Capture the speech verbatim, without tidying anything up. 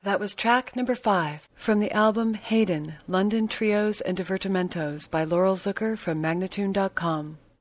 That was track number five from the album Hayden, London Trios and Divertimentos by Laurel Zucker from Magnatune dot com.